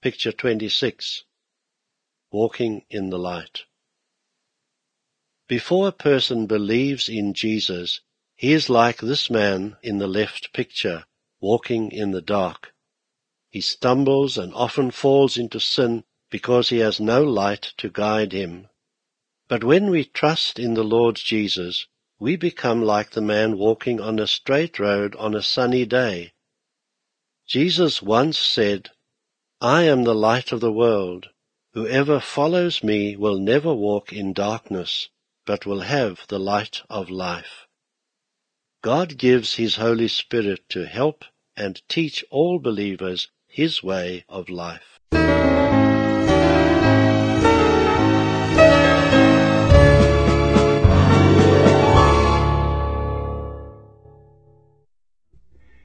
Picture 26. Walking in the light. Before a person believes in Jesus, he is like this man in the left picture, walking in the dark. He stumbles and often falls into sin because he has no light to guide him. But when we trust in the Lord Jesus, we become like the man walking on a straight road on a sunny day. Jesus once said, "I am the light of the world. Whoever follows me will never walk in darkness, but will have the light of life." God gives His Holy Spirit to help and teach all believers His way of life.